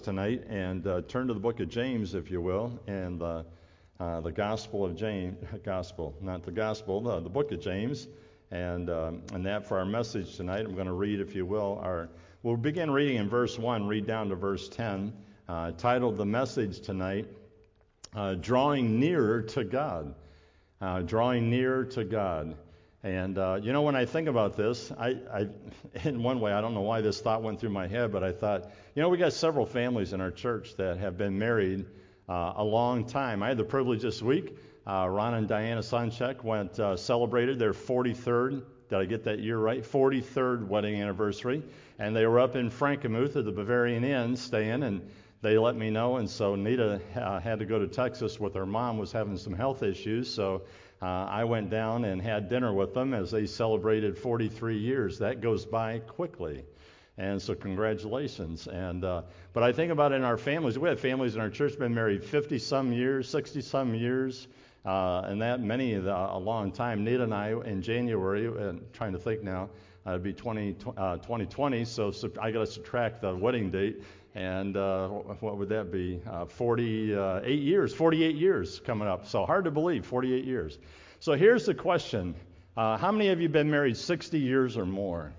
tonight and turn to the book of James, if you will, and the Gospel of James, Gospel, not the Gospel, the book of James, and that for our message tonight. I'm going to read, if you will, we'll begin reading in verse 1, read down to verse 10, titled the message tonight, Drawing Nearer to God. Drawing nearer to God. And, when I think about this, I in one way, I don't know why this thought went through my head, but I thought, we got several families in our church that have been married a long time. I had the privilege this week, Ron and Diana Sonchek celebrated their 43rd, did I get that year right? 43rd wedding anniversary. And they were up in Frankenmuth at the Bavarian Inn staying, and they let me know. And so Nita had to go to Texas with her mom, was having some health issues. So I went down and had dinner with them as they celebrated 43 years. That goes by quickly. And so congratulations. And but I think about it in our families. We have families in our church been married 50-some years, 60-some years, and that many a long time. Nita and I in January, and trying to think now, it'd be 2020. So I got to subtract the wedding date. And what would that be? 48 years coming up. So hard to believe, 48 years. So here's the question. How many of you been married 60 years or more?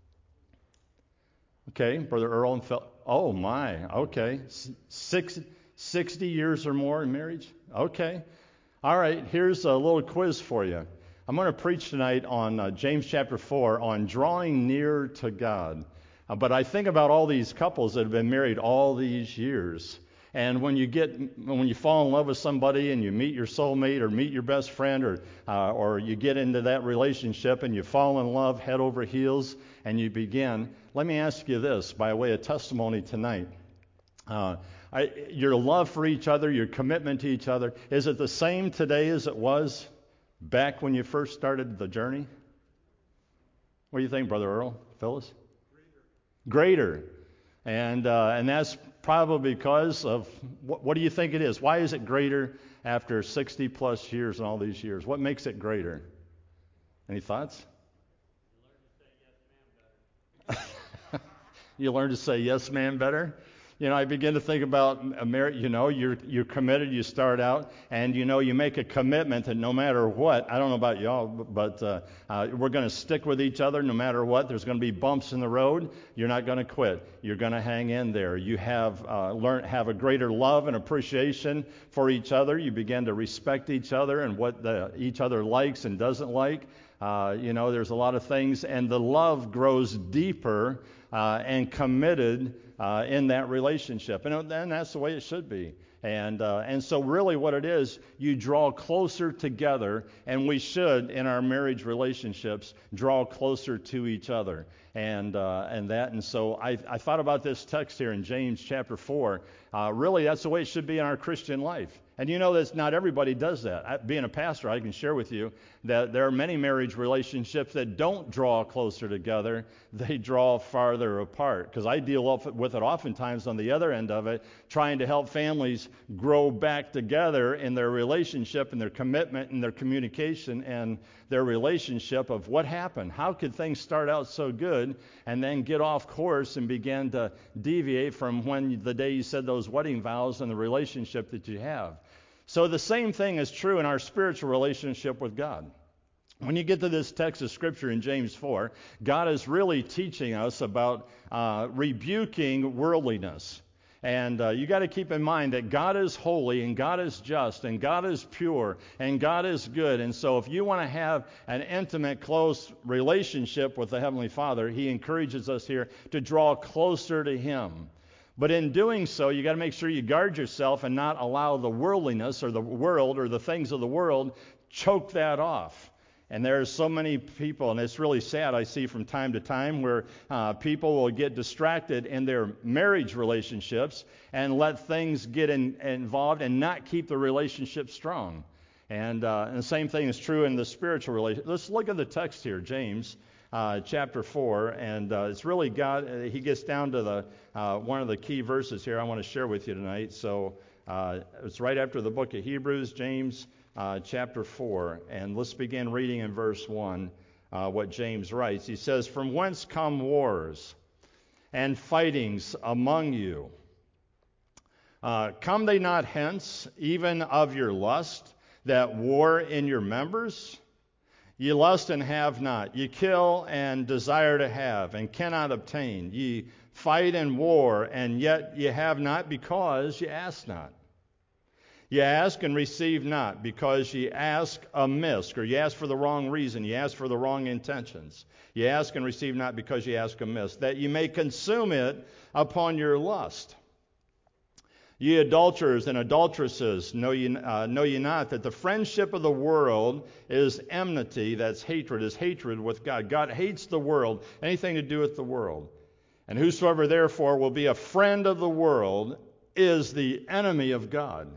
Okay, Brother Earl and Phil. Oh, my. Okay. 60 years or more in marriage? Okay. All right, here's a little quiz for you. I'm going to preach tonight on James chapter 4 on drawing near to God. But I think about all these couples that have been married all these years. And when you fall in love with somebody and you meet your soulmate or meet your best friend or you get into that relationship and you fall in love head over heels and you begin, let me ask you this by way of testimony tonight. Your love for each other, your commitment to each other, is it the same today as it was back when you first started the journey? What do you think, Brother Earl? Phyllis? Greater. And that's probably because of, what do you think it is? Why is it greater after 60 plus years and all these years? What makes it greater? Any thoughts? You learn to say yes, ma'am, better? I begin to think about a marriage, you're committed, you start out, and you make a commitment that no matter what, I don't know about y'all, but we're going to stick with each other no matter what. There's going to be bumps in the road. You're not going to quit. You're going to hang in there. You have a greater love and appreciation for each other. You begin to respect each other and what each other likes and doesn't like. There's a lot of things, and the love grows deeper and committed in that relationship, and that's the way it should be. And so really what it is, you draw closer together, and we should in our marriage relationships draw closer to each other, and so I thought about this text here in James chapter 4. Really, that's the way it should be in our Christian life. And that not everybody does that. Being a pastor, I can share with you that there are many marriage relationships that don't draw closer together. They draw farther apart. Because I deal with it oftentimes on the other end of it, trying to help families grow back together in their relationship and their commitment and their communication and their relationship of what happened. How could things start out so good and then get off course and begin to deviate from the day you said those wedding vows and the relationship that you have? So the same thing is true in our spiritual relationship with God. When you get to this text of Scripture in James 4, God is really teaching us about rebuking worldliness. And you got to keep in mind that God is holy and God is just and God is pure and God is good. And so if you want to have an intimate, close relationship with the Heavenly Father, He encourages us here to draw closer to Him. But in doing so, you got to make sure you guard yourself and not allow the worldliness or the world or the things of the world choke that off. And there's so many people, and it's really sad, I see from time to time, where people will get distracted in their marriage relationships and let things get involved and not keep the relationship strong. And the same thing is true in the spiritual relationship. Let's look at the text here, James chapter 4, and it's really God. He gets down to one of the key verses here I want to share with you tonight. So it's right after the book of Hebrews, James chapter 4, and let's begin reading in verse 1 what James writes. He says, "From whence come wars and fightings among you? Come they not hence, even of your lust, that war in your members? Ye lust and have not. Ye kill and desire to have, and cannot obtain. Ye fight and war, and yet ye have not, because ye ask not. Ye ask and receive not, because ye ask amiss, or ye ask for the wrong reason, ye ask for the wrong intentions. Ye ask and receive not, because ye ask amiss, that ye may consume it upon your lust. Ye adulterers and adulteresses, know ye not that the friendship of the world is enmity, that's hatred, is hatred with God. God hates the world, anything to do with the world. And whosoever therefore will be a friend of the world is the enemy of God.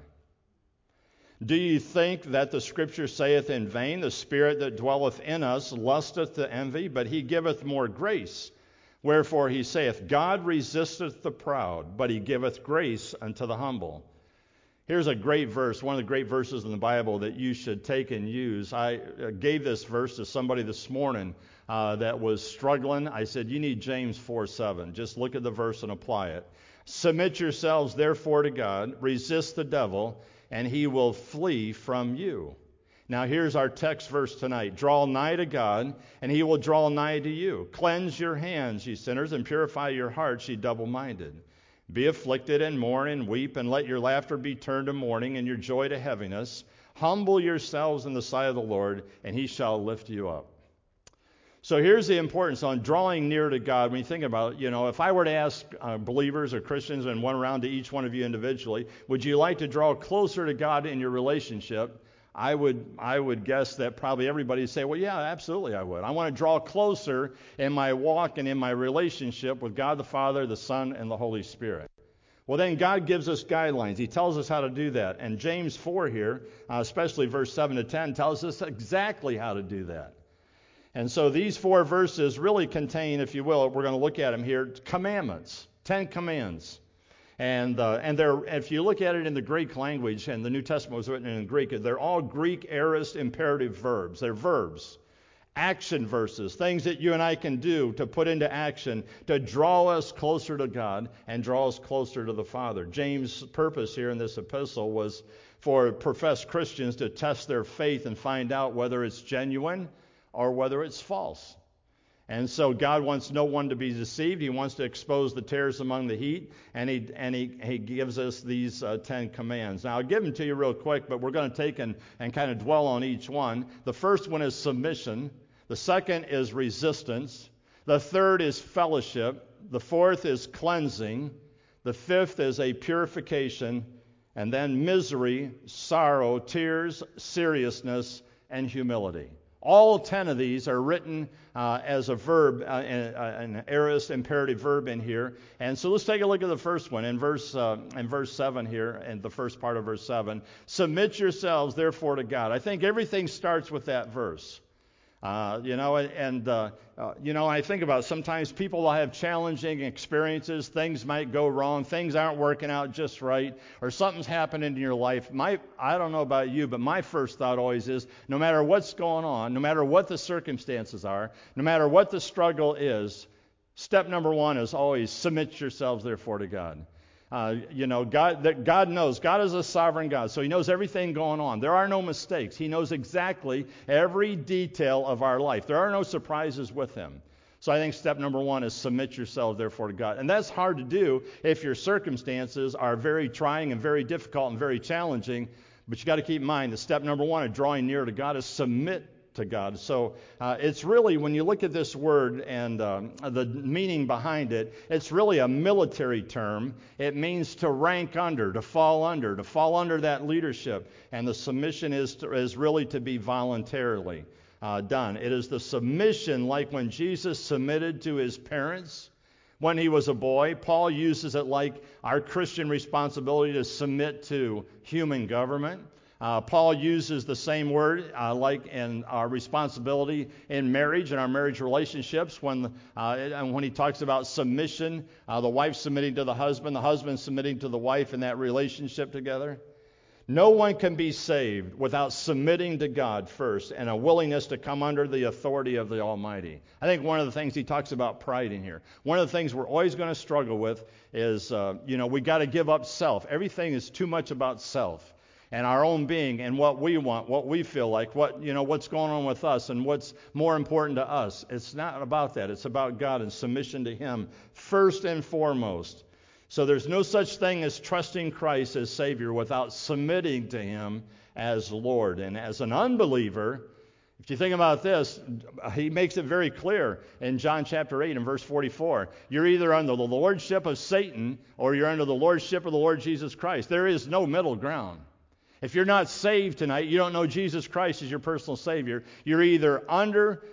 Do ye think that the Scripture saith in vain, the Spirit that dwelleth in us lusteth to envy, but he giveth more grace? Wherefore he saith, God resisteth the proud, but he giveth grace unto the humble. Here's a great verse, one of the great verses in the Bible that you should take and use. I gave this verse to somebody this morning that was struggling. I said, you need James 4:7. Just look at the verse and apply it. Submit yourselves therefore to God, resist the devil, and he will flee from you. Now here's our text verse tonight. Draw nigh to God, and he will draw nigh to you. Cleanse your hands, ye sinners, and purify your hearts, ye double-minded. Be afflicted and mourn and weep, and let your laughter be turned to mourning and your joy to heaviness. Humble yourselves in the sight of the Lord, and he shall lift you up. So here's the importance on drawing near to God. When you think about it, if I were to ask believers or Christians and went around to each one of you individually, would you like to draw closer to God in your relationship? I would guess that probably everybody would say, well, yeah, absolutely I would. I want to draw closer in my walk and in my relationship with God the Father, the Son, and the Holy Spirit. Well, then God gives us guidelines. He tells us how to do that. And James 4 here, especially verse 7 to 10, tells us exactly how to do that. And so these 4 verses really contain, if you will, we're going to look at them here, commandments, 10 commands. And they're, if you look at it in the Greek language, and the New Testament was written in Greek, they're all Greek aorist imperative verbs. They're verbs, action verses, things that you and I can do to put into action to draw us closer to God and draw us closer to the Father. James' purpose here in this epistle was for professed Christians to test their faith and find out whether it's genuine or whether it's false. And so God wants no one to be deceived. He wants to expose the tares among the wheat, and he gives us these 10 commands. Now, I'll give them to you real quick, but we're going to take and kind of dwell on each one. The first one is submission. The second is resistance. The third is fellowship. The fourth is cleansing. The fifth is a purification. And then misery, sorrow, tears, seriousness, and humility. All 10 of these are written as a verb, an aorist imperative verb in here. And so let's take a look at the first one in verse 7 here, in the first part of verse 7. Submit yourselves, therefore, to God. I think everything starts with that verse. I think about sometimes people will have challenging experiences. Things might go wrong. Things aren't working out just right, or something's happening in your life. I don't know about you, but my first thought always is, no matter what's going on, no matter what the circumstances are, no matter what the struggle is, step number one is always submit yourselves, therefore, to God. God knows. God is a sovereign God, so he knows everything going on. There are no mistakes. He knows exactly every detail of our life. There are no surprises with him. So I think step number one is submit yourself, therefore, to God. And that's hard to do if your circumstances are very trying and very difficult and very challenging. But you got to keep in mind that step number one of drawing near to God is submit to God. So it's really, when you look at this word and the meaning behind it, it's really a military term. It means to rank under, to fall under that leadership. And the submission is really to be voluntarily done. It is the submission like when Jesus submitted to his parents when he was a boy. Paul uses it like our Christian responsibility to submit to human government. Paul uses the same word like in our responsibility in marriage and our marriage relationships when he talks about submission, the wife submitting to the husband submitting to the wife in that relationship together. No one can be saved without submitting to God first and a willingness to come under the authority of the Almighty. I think one of the things he talks about pride in here. One of the things we're always going to struggle with is, we got to give up self. Everything is too much about self and our own being and what we want, what we feel like, what's going on with us and what's more important to us. It's not about that. It's about God and submission to Him first and foremost. So there's no such thing as trusting Christ as Savior without submitting to Him as Lord. And as an unbeliever, if you think about this, he makes it very clear in John chapter 8 and verse 44. You're either under the lordship of Satan or you're under the lordship of the Lord Jesus Christ. There is no middle ground. If you're not saved tonight, you don't know Jesus Christ as your personal Savior, you're either under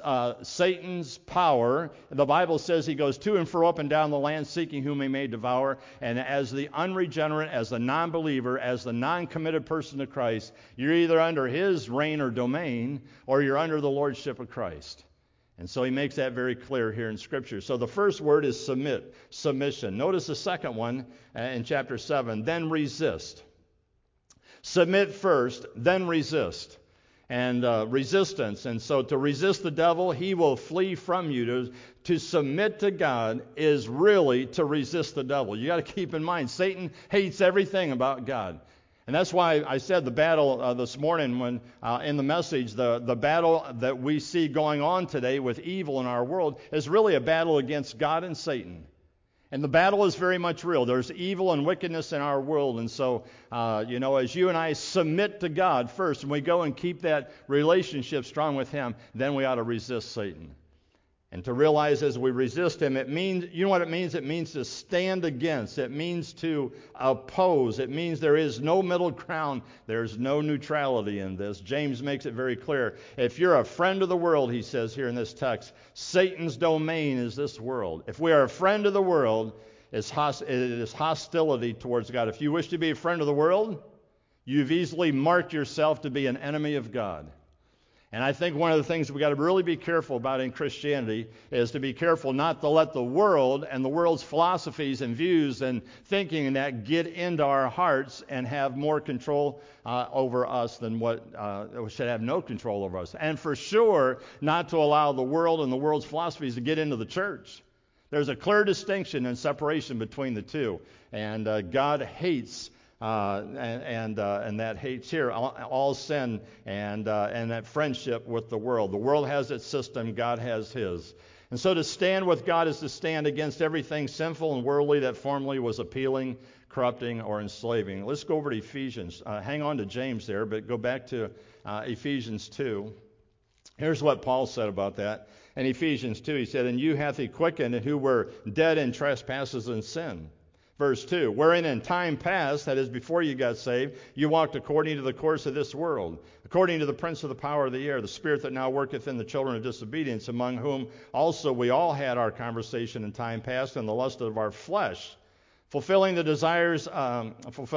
Satan's power. The Bible says he goes to and fro up and down the land seeking whom he may devour. And as the unregenerate, as the non-believer, as the non-committed person to Christ, you're either under his reign or domain or you're under the lordship of Christ. And so he makes that very clear here in Scripture. So the first word is submission. Notice the second one in chapter 7, then resist. Submit first, then resist. And resistance. And so to resist the devil, he will flee from you. To submit to God is really to resist the devil. You got to keep in mind, Satan hates everything about God. And that's why I said the battle this morning when in the message, the battle that we see going on today with evil in our world is really a battle against God and Satan. And the battle is very much real. There's evil and wickedness in our world. And so, as you and I submit to God first, and we go and keep that relationship strong with Him, then we ought to resist Satan. And to realize as we resist him, it means, you know what it means? It means to stand against. It means to oppose. It means there is no middle ground. There's no neutrality in this. James makes it very clear. If you're a friend of the world, he says here in this text, Satan's domain is this world. If we are a friend of the world, it is hostility towards God. If you wish to be a friend of the world, you've easily marked yourself to be an enemy of God. And I think one of the things we got to really be careful about in Christianity is to be careful not to let the world and the world's philosophies and views and thinking and that get into our hearts and have more control over us than what should have no control over us. And for sure, not to allow the world and the world's philosophies to get into the church. There's a clear distinction and separation between the two. And God hates and that hates here all sin and that friendship with the world. The world has its system, God has His. And so to stand with God is to stand against everything sinful and worldly that formerly was appealing, corrupting, or enslaving. Let's go over to Ephesians. Hang on to James there, but go back to Ephesians 2. Here's what Paul said about that. In Ephesians 2, he said, "And you hath He quickened who were dead in trespasses and sin." Verse 2, "Wherein in time past, that is before you got saved, you walked according to the course of this world, according to the prince of the power of the air, the spirit that now worketh in the children of disobedience, among whom also we all had our conversation in time past in the lust of our flesh, fulfilling the desires of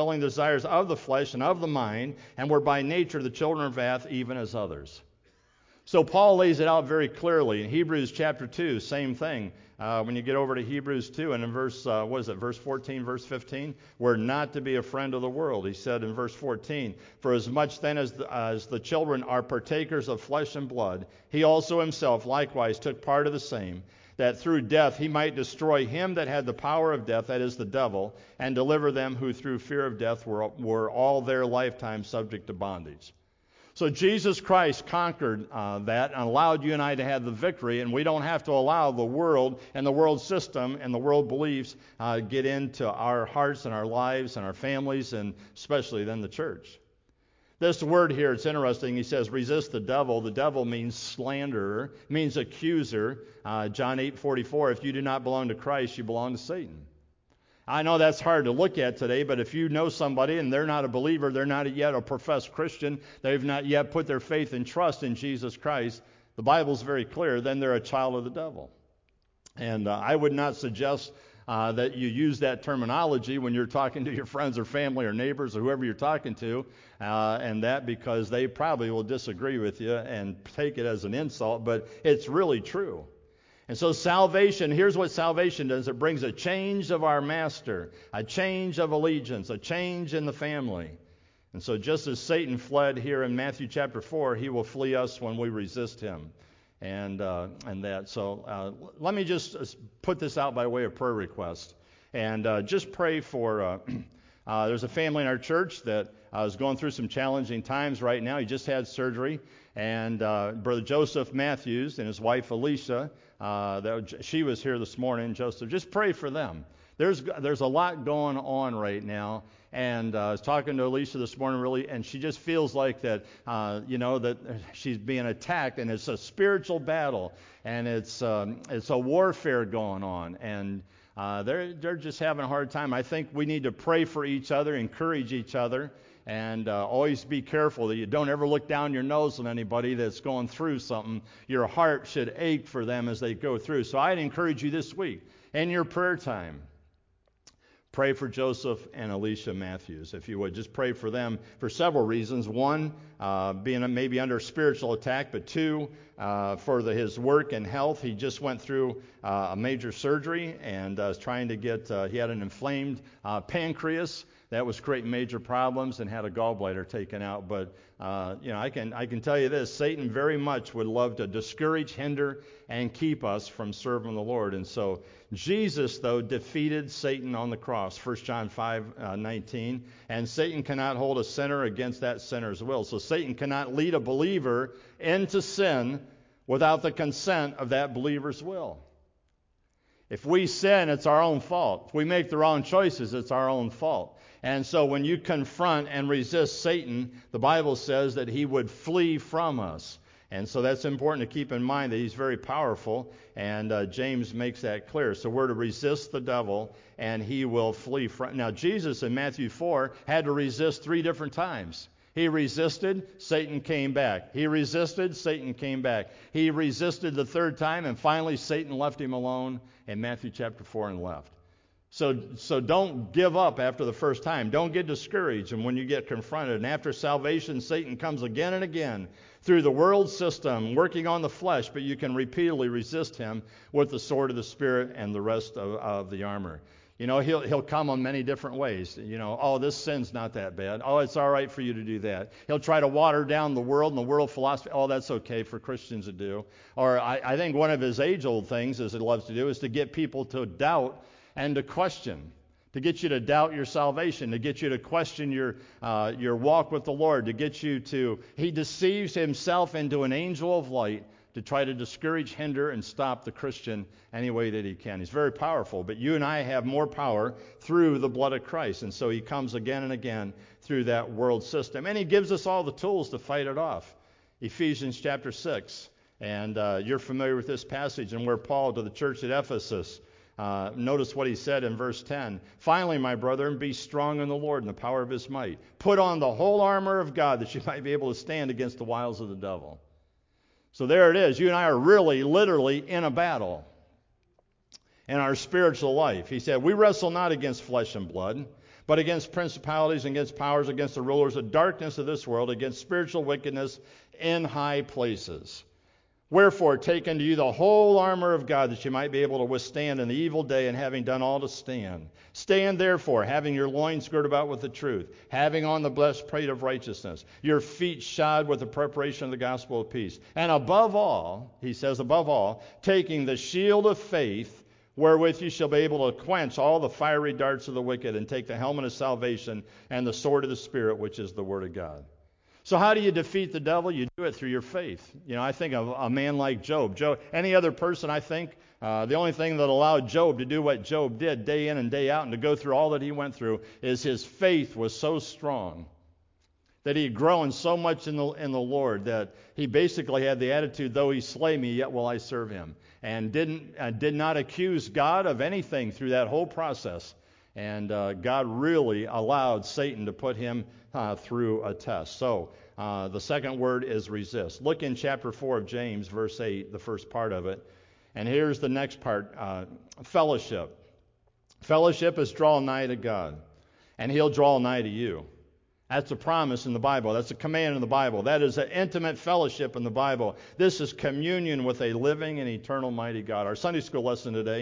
the flesh and of the mind, and were by nature the children of wrath, even as others." So Paul lays it out very clearly. In Hebrews chapter 2, same thing. When you get over to Hebrews 2 and in verse 14, verse 15, we're not to be a friend of the world. He said in verse 14, "For as much then as the children are partakers of flesh and blood, he also himself likewise took part of the same, that through death he might destroy him that had the power of death, that is the devil, and deliver them who through fear of death were all their lifetime subject to bondage." So Jesus Christ conquered that and allowed you and I to have the victory, and we don't have to allow the world and the world system and the world beliefs get into our hearts and our lives and our families, and especially then the church. This word here, it's interesting. He says, resist the devil. The devil means slanderer, means accuser. John 8:44, if you do not belong to Christ, you belong to Satan. I know that's hard to look at today, but if you know somebody and they're not a believer, they're not yet a professed Christian, they've not yet put their faith and trust in Jesus Christ, the Bible's very clear, then they're a child of the devil. And I would not suggest that you use that terminology when you're talking to your friends or family or neighbors or whoever you're talking to, and that because they probably will disagree with you and take it as an insult, but it's really true. And so salvation, here's what salvation does. It brings a change of our master, a change of allegiance, a change in the family. And so just as Satan fled here in Matthew chapter 4, he will flee us when we resist him. And that. So let me just put this out by way of prayer request. And just pray for, there's a family in our church that is going through some challenging times right now. He just had surgery. And Brother Joseph Matthews and his wife Alicia, she was here this morning. Joseph, just pray for them. There's a lot going on right now. And I was talking to Alicia this morning, really, and she just feels like that, that she's being attacked, and it's a spiritual battle, and it's a warfare going on, and they're just having a hard time. I think we need to pray for each other, encourage each other, and always be careful that you don't ever look down your nose on anybody that's going through something. Your heart should ache for them as they go through. So I'd encourage you this week, in your prayer time, pray for Joseph and Alicia Matthews, if you would. Just pray for them for several reasons. One, being maybe under spiritual attack, but two, for his work and health. He just went through a major surgery and is trying to get, he had an inflamed pancreas that was creating major problems and had a gallbladder taken out. But, I can tell you this, Satan very much would love to discourage, hinder, and keep us from serving the Lord. And so Jesus, though, defeated Satan on the cross, 1 John 5:19, and Satan cannot hold a sinner against that sinner's will. So Satan cannot lead a believer into sin without the consent of that believer's will. If we sin, it's our own fault. If we make the wrong choices, it's our own fault. And so when you confront and resist Satan, the Bible says that he would flee from us. And so that's important to keep in mind that he's very powerful, and James makes that clear. So we're to resist the devil, and he will flee from. Now, Jesus in Matthew 4 had to resist 3 different times. He resisted, Satan came back. He resisted, Satan came back. He resisted the 3rd time, and finally Satan left him alone in Matthew chapter 4 and left. So don't give up after the first time. Don't get discouraged. And when you get confronted, and after salvation, Satan comes again and again through the world system, working on the flesh, but you can repeatedly resist him with the sword of the Spirit and the rest of the armor. He'll come on many different ways. This sin's not that bad. Oh, it's all right for you to do that. He'll try to water down the world and the world philosophy. Oh, that's okay for Christians to do. Or I think one of his age-old things, as he loves to do, is to get people to doubt and to question, to get you to doubt your salvation, to get you to question your walk with the Lord, to get you to, he deceives himself into an angel of light to try to discourage, hinder, and stop the Christian any way that he can. He's very powerful, but you and I have more power through the blood of Christ, and so he comes again and again through that world system, and he gives us all the tools to fight it off. Ephesians chapter 6, and you're familiar with this passage, and where Paul to the church at Ephesus, notice what he said in verse 10. Finally, my brethren, be strong in the Lord and the power of his might. Put on the whole armor of God that you might be able to stand against the wiles of the devil. So there it is. You and I are really, literally in a battle in our spiritual life. He said, we wrestle not against flesh and blood, but against principalities, against powers, against the rulers of darkness of this world, against spiritual wickedness in high places. Wherefore, take unto you the whole armor of God, that you might be able to withstand in the evil day, and having done all to stand. Stand therefore, having your loins girt about with the truth, having on the breastplate of righteousness, your feet shod with the preparation of the gospel of peace. And above all, he says, above all, taking the shield of faith, wherewith you shall be able to quench all the fiery darts of the wicked, and take the helmet of salvation and the sword of the Spirit, which is the word of God. So how do you defeat the devil? You do it through your faith. I think of a man like Job. Any other person, I think, the only thing that allowed Job to do what Job did day in and day out and to go through all that he went through is his faith was so strong that he had grown so much in the Lord that he basically had the attitude, though he slay me, yet will I serve him. And did not accuse God of anything through that whole process. And God really allowed Satan to put him through a test. So the second word is resist. Look in chapter 4 of James, verse 8, the first part of it. And here's the next part, fellowship. Fellowship is draw nigh to God, and he'll draw nigh to you. That's a promise in the Bible. That's a command in the Bible. That is an intimate fellowship in the Bible. This is communion with a living and eternal mighty God. Our Sunday school lesson today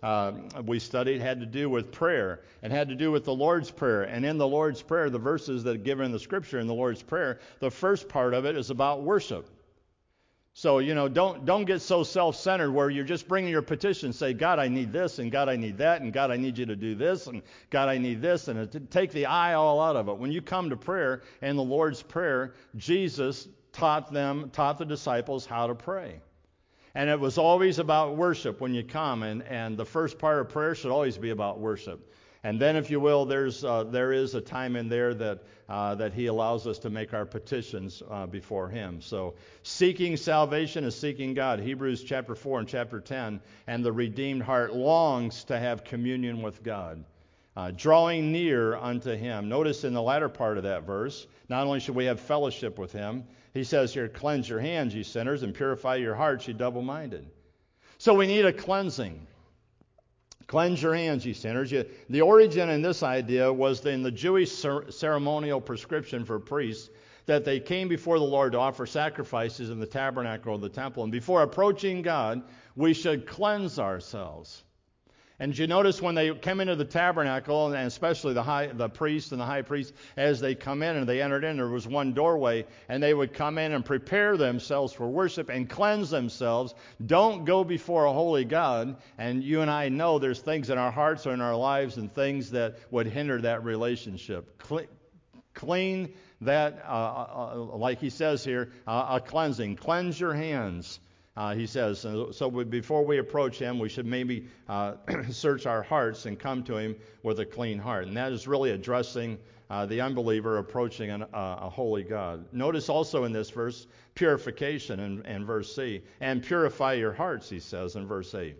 we studied had to do with prayer and had to do with the Lord's Prayer. And in the Lord's Prayer, the verses that are given in the Scripture in the Lord's Prayer, the first part of it is about worship. So, don't get so self-centered where you're just bringing your petition, say, God, I need this, and God, I need that, and God, I need you to do this, and God, I need this, and take the I all out of it. When you come to prayer and the Lord's Prayer, Jesus taught the disciples how to pray. And it was always about worship when you come, and the first part of prayer should always be about worship. And then, if you will, there is a time in there that He allows us to make our petitions before Him. So, seeking salvation is seeking God. Hebrews chapter 4 and chapter 10. And the redeemed heart longs to have communion with God, drawing near unto Him. Notice in the latter part of that verse, not only should we have fellowship with Him, He says here, cleanse your hands, ye sinners, and purify your hearts, ye double-minded. So we need a cleansing. Cleanse your hands, ye sinners. The origin in this idea was in the Jewish ceremonial prescription for priests that they came before the Lord to offer sacrifices in the tabernacle or the temple. And before approaching God, we should cleanse ourselves. And you notice when they came into the tabernacle, and especially the priest and the high priest, as they come in and they entered in, there was one doorway, and they would come in and prepare themselves for worship and cleanse themselves. Don't go before a holy God. And you and I know there's things in our hearts or in our lives and things that would hinder that relationship. Clean that, like he says here, a cleansing. Cleanse your hands. He says, so before we approach Him, we should maybe search our hearts and come to Him with a clean heart. And that is really addressing the unbeliever approaching a holy God. Notice also in this verse, purification in verse C. And purify your hearts, he says in verse 8.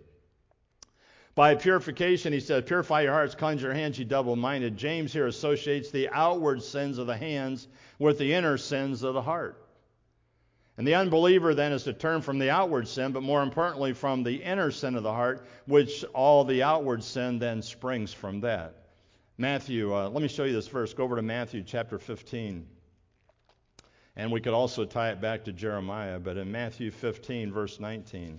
By purification, he says, purify your hearts, cleanse your hands, ye double-minded. James here associates the outward sins of the hands with the inner sins of the heart. And the unbeliever then is to turn from the outward sin, but more importantly from the inner sin of the heart, which all the outward sin then springs from that. Matthew, let me show you this verse. Go over to Matthew chapter 15. And we could also tie it back to Jeremiah, but in Matthew 15, verse 19.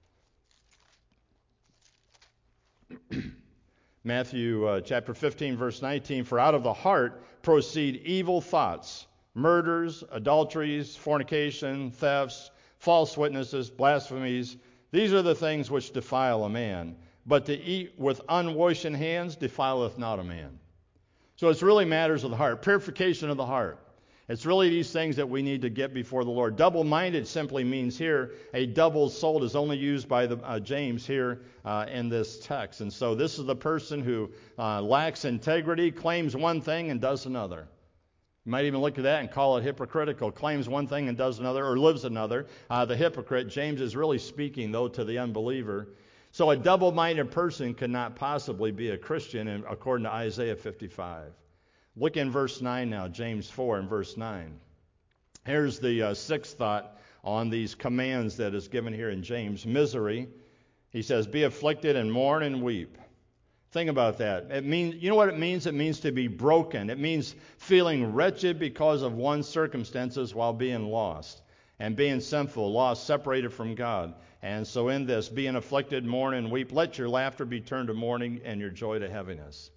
Matthew chapter 15, verse 19. For out of the heart proceed evil thoughts, murders, adulteries, fornication, thefts, false witnesses, blasphemies. These are the things which defile a man. But to eat with unwashen hands defileth not a man. So it's really matters of the heart, purification of the heart. It's really these things that we need to get before the Lord. Double-minded simply means here a double-souled is only used by James here in this text. And so this is the person who lacks integrity, claims one thing and does another. You might even look at that and call it hypocritical. Claims one thing and does another, or lives another. The hypocrite, James is really speaking, though, to the unbeliever. So a double-minded person cannot possibly be a Christian, according to Isaiah 55. Look in verse 9 now, James 4 and verse 9. Here's the sixth thought on these commands that is given here in James. Misery. He says, be afflicted and mourn and weep. Think about that. It means, you know what it means? It means to be broken. It means feeling wretched because of one's circumstances while being lost and being sinful, lost, separated from God. And so in this, being afflicted, mourn and weep, let your laughter be turned to mourning and your joy to heaviness.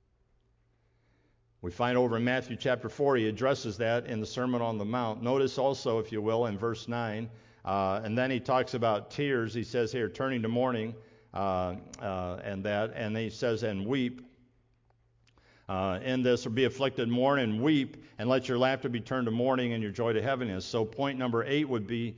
We find over in Matthew chapter 4, he addresses that in the Sermon on the Mount. Notice also, if you will, in verse 9, and then he talks about tears. He says here, turning to mourning, and he says, and weep. In this, or be afflicted, mourn and weep, and let your laughter be turned to mourning and your joy to heaviness. So point number 8 would be,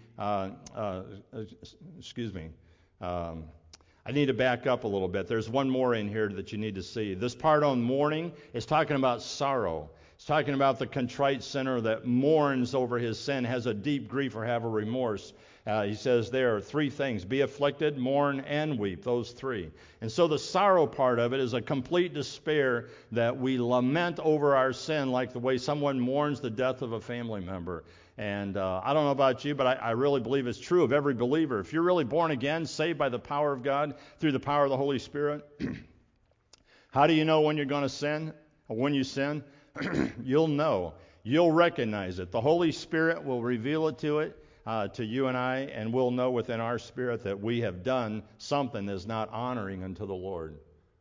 I need to back up a little bit. There's one more in here that you need to see. This part on mourning is talking about sorrow. It's talking about the contrite sinner that mourns over his sin, has a deep grief or have a remorse. He says there are three things: be afflicted, mourn, and weep. Those three. And so the sorrow part of it is a complete despair that we lament over our sin, like the way someone mourns the death of a family member. And I don't know about you, but I really believe it's true of every believer. If you're really born again, saved by the power of God, through the power of the Holy Spirit, how do you know when you're going to sin? Or when you sin? You'll know. You'll recognize it. The Holy Spirit will reveal it to to you and I, and we'll know within our spirit that we have done something that's not honoring unto the Lord.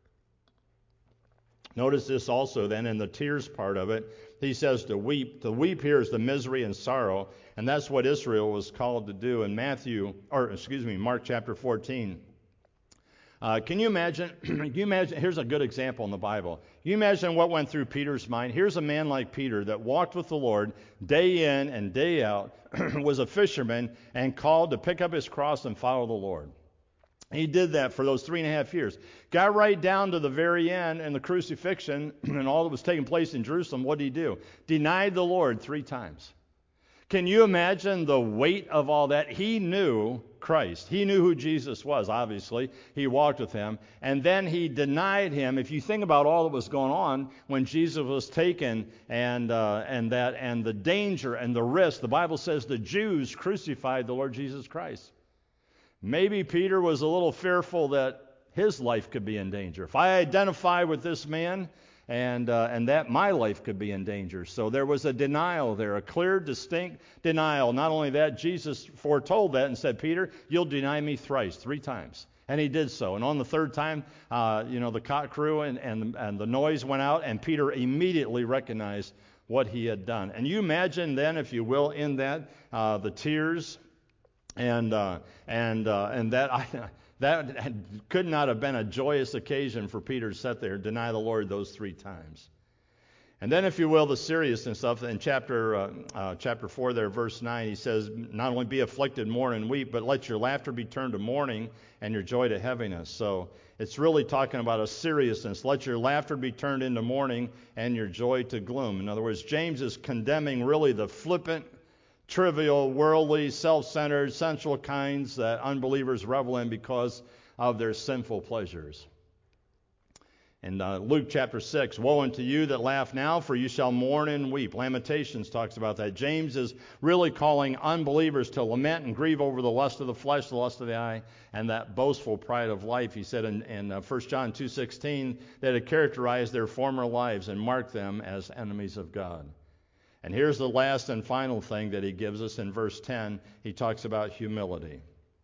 Notice this also then in the tears part of it. He says to weep. To weep here is the misery and sorrow, and that's what Israel was called to do in Mark chapter 14. Can you imagine? Here's a good example in the Bible. Can you imagine what went through Peter's mind? Here's a man like Peter that walked with the Lord day in and day out, was a fisherman, and called to pick up his cross and follow the Lord. He did that for those 3.5 years. Got right down to the very end in the crucifixion and all that was taking place in Jerusalem. What did he do? Denied the Lord 3 times. Can you imagine the weight of all that? He knew Christ. He knew who Jesus was, obviously. He walked with him. And then he denied him. If you think about all that was going on when Jesus was taken and the danger and the risk, the Bible says the Jews crucified the Lord Jesus Christ. Maybe Peter was a little fearful that his life could be in danger. If I identify with this man, and that my life could be in danger. So there was a denial there, a clear, distinct denial. Not only that, Jesus foretold that and said, Peter, you'll deny me thrice, 3 times. And he did so. And on the 3rd time, the cock crew and the noise went out, and Peter immediately recognized what he had done. And you imagine then, if you will, in that, the tears and that that could not have been a joyous occasion for Peter to sit there and deny the Lord those 3 times. And then, if you will, the seriousness of it, in chapter 4 there, verse 9, he says, not only be afflicted, mourn and weep, but let your laughter be turned to mourning and your joy to heaviness. So it's really talking about a seriousness. Let your laughter be turned into mourning and your joy to gloom. In other words, James is condemning really the flippant, trivial, worldly, self-centered, sensual kinds that unbelievers revel in because of their sinful pleasures. In Luke chapter 6, woe unto you that laugh now, for you shall mourn and weep. Lamentations talks about that. James is really calling unbelievers to lament and grieve over the lust of the flesh, the lust of the eye, and that boastful pride of life. He said in 1 John 2:16 that it characterized their former lives and marked them as enemies of God. And here's the last and final thing that he gives us in verse 10. He talks about humility.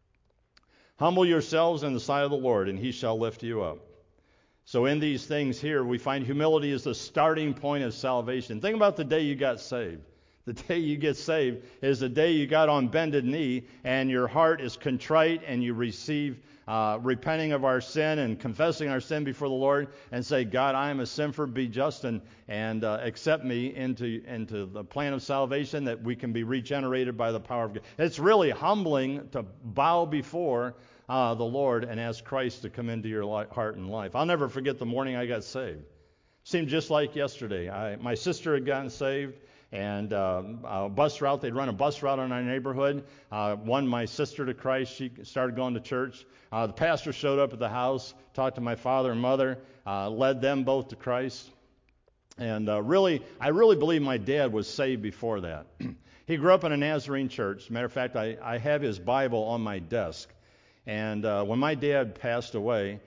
Humble yourselves in the sight of the Lord, and he shall lift you up. So in these things here, we find humility is the starting point of salvation. Think about the day you got saved. The day you get saved is the day you got on bended knee, and your heart is contrite, and you receive repenting of our sin and confessing our sin before the Lord and say, God, I am a sinner, be just and accept me into the plan of salvation that we can be regenerated by the power of God. It's really humbling to bow before the Lord and ask Christ to come into your heart and life. I'll never forget the morning I got saved. Seemed just like yesterday. My sister had gotten saved. And a bus route, they'd run a bus route in our neighborhood. Won my sister to Christ. She started going to church. The pastor showed up at the house, talked to my father and mother, led them both to Christ. And I really believe my dad was saved before that. He grew up in a Nazarene church. As a matter of fact, I have his Bible on my desk. And when my dad passed away,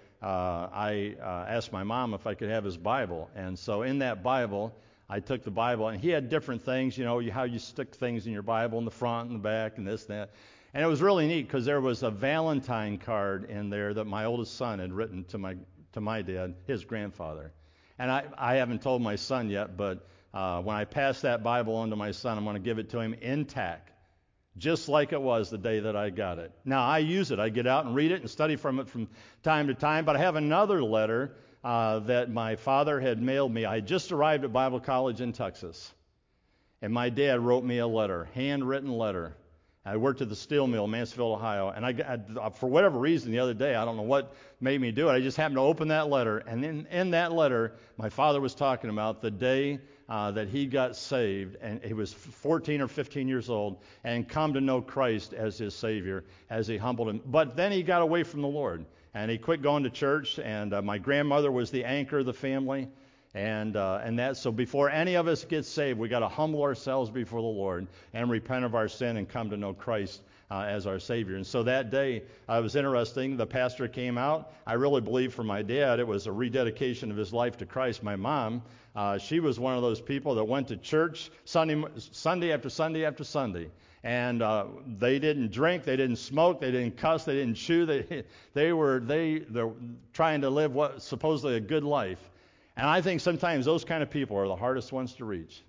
I asked my mom if I could have his Bible. And so in that Bible, I took the Bible, and he had different things, how you stick things in your Bible in the front and the back and this and that. And it was really neat because there was a Valentine card in there that my oldest son had written to my dad, his grandfather. And I haven't told my son yet, but when I pass that Bible on to my son, I'm going to give it to him intact, just like it was the day that I got it. Now, I use it. I get out and read it and study from it from time to time, but I have another letter that my father had mailed me. I had just arrived at Bible College in Texas, and my dad wrote me a letter, handwritten letter. I worked at the steel mill in Mansfield, Ohio, and I for whatever reason the other day, I don't know what made me do it, I just happened to open that letter, and in that letter, my father was talking about the day that he got saved, and he was 14 or 15 years old, and come to know Christ as his Savior, as he humbled him. But then he got away from the Lord, and he quit going to church, and my grandmother was the anchor of the family. And that, so before any of us get saved, we got to humble ourselves before the Lord and repent of our sin and come to know Christ as our Savior. And so that day, it was interesting. The pastor came out. I really believe for my dad, it was a rededication of his life to Christ. My mom, she was one of those people that went to church Sunday after Sunday after Sunday. And they didn't drink, they didn't smoke, they didn't cuss, they didn't chew. They're trying to live what supposedly a good life. And I think sometimes those kind of people are the hardest ones to reach.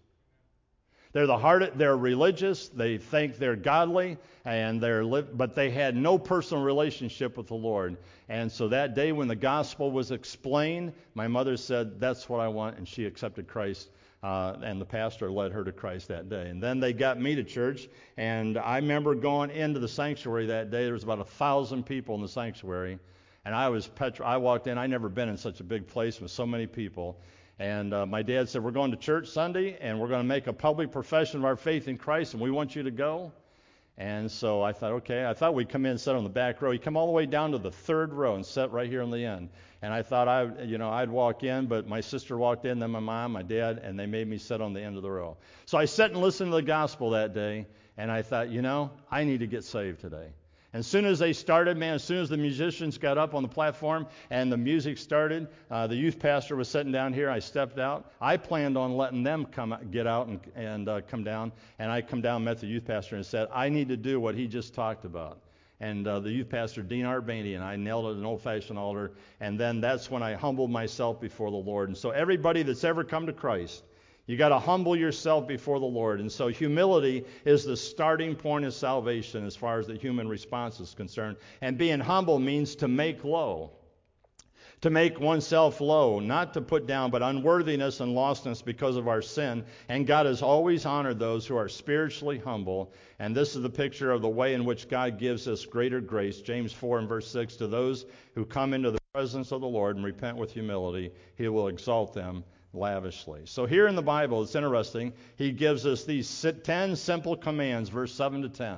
They're religious, they think they're godly, but they had no personal relationship with the Lord. And so that day when the gospel was explained, my mother said, "That's what I want," and she accepted Christ. And the pastor led her to Christ that day. And then they got me to church, and I remember going into the sanctuary that day. There was about 1,000 people in the sanctuary, and I was I walked in. I'd never been in such a big place with so many people. And my dad said, "We're going to church Sunday, and we're going to make a public profession of our faith in Christ, and we want you to go." And so I thought, okay. I thought we'd come in and sit on the back row. He'd come all the way down to the third row and sit right here on the end. And I thought I'd walk in, but my sister walked in, then my mom, my dad, and they made me sit on the end of the row. So I sat and listened to the gospel that day, and I thought, I need to get saved today. And as soon as they started, man, as soon as the musicians got up on the platform and the music started, the youth pastor was sitting down here. I stepped out. I planned on letting them get out and come down. And I come down, met the youth pastor, and said, "I need to do what he just talked about." And the youth pastor, Dean Arbani, and I knelt at an old-fashioned altar. And then that's when I humbled myself before the Lord. And so everybody that's ever come to Christ, you got to humble yourself before the Lord. And so humility is the starting point of salvation as far as the human response is concerned. And being humble means to make low. To make oneself low, not to put down, but unworthiness and lostness because of our sin. And God has always honored those who are spiritually humble. And this is the picture of the way in which God gives us greater grace. James 4 and verse 6, to those who come into the presence of the Lord and repent with humility, He will exalt them lavishly. So here in the Bible, it's interesting, He gives us these 10 simple commands, verse 7 to 10.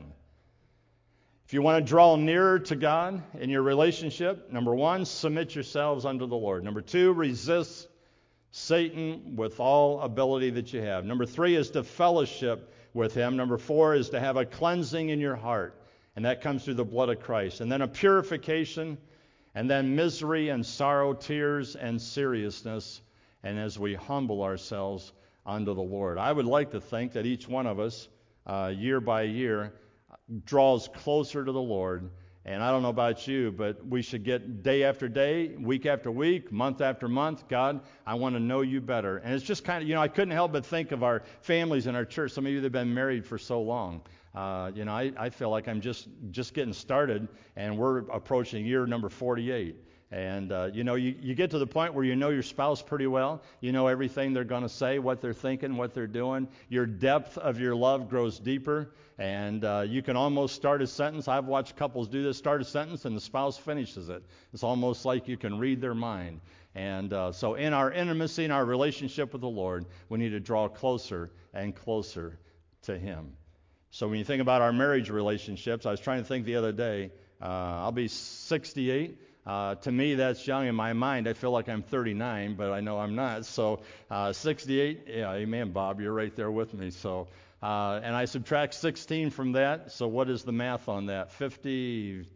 If you want to draw nearer to God in your relationship, number 1, submit yourselves unto the Lord. Number 2, resist Satan with all ability that you have. Number 3 is to fellowship with Him. Number 4 is to have a cleansing in your heart, and that comes through the blood of Christ. And then a purification, and then misery and sorrow, tears and seriousness, and as we humble ourselves unto the Lord. I would like to think that each one of us, year by year, draws closer to the Lord. And I don't know about you, but we should get day after day, week after week, month after month, "God, I want to know you better." And it's just kind of, I couldn't help but think of our families in our church. Some of you that have been married for so long. I feel like I'm just getting started, and we're approaching year number 48. And, you get to the point where you know your spouse pretty well. You know everything they're going to say, what they're thinking, what they're doing. Your depth of your love grows deeper. And you can almost start a sentence. I've watched couples do this, start a sentence, and the spouse finishes it. It's almost like you can read their mind. And so in our intimacy, in our relationship with the Lord, we need to draw closer and closer to Him. So when you think about our marriage relationships, I was trying to think the other day, I'll be 68. To me, that's young. In my mind, I feel like I'm 39, but I know I'm not. So 68, yeah, amen, Bob, you're right there with me. So, and I subtract 16 from that. So what is the math on that? 51,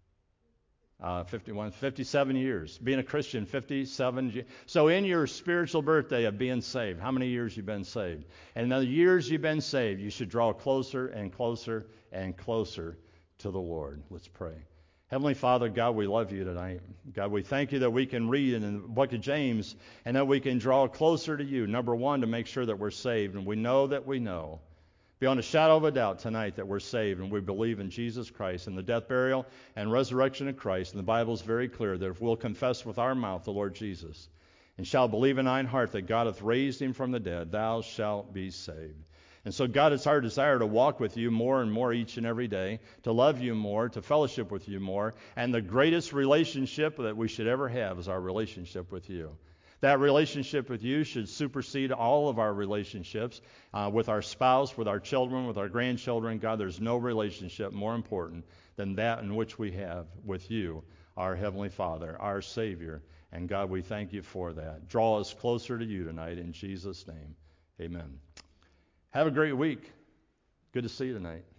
57 years. Being a Christian, 57 years. So in your spiritual birthday of being saved, how many years you've been saved? And in the years you've been saved, you should draw closer and closer and closer to the Lord. Let's pray. Heavenly Father, God, we love you tonight. God, we thank you that we can read in the book of James and that we can draw closer to you. Number 1, to make sure that we're saved. And we know that we know, beyond a shadow of a doubt tonight, that we're saved and we believe in Jesus Christ and the death, burial, and resurrection of Christ. And the Bible is very clear that if we'll confess with our mouth the Lord Jesus and shall believe in thine heart that God hath raised him from the dead, thou shalt be saved. And so, God, it's our desire to walk with you more and more each and every day, to love you more, to fellowship with you more. And the greatest relationship that we should ever have is our relationship with you. That relationship with you should supersede all of our relationships with our spouse, with our children, with our grandchildren. God, there's no relationship more important than that in which we have with you, our Heavenly Father, our Savior. And God, we thank you for that. Draw us closer to you tonight in Jesus' name. Amen. Have a great week. Good to see you tonight.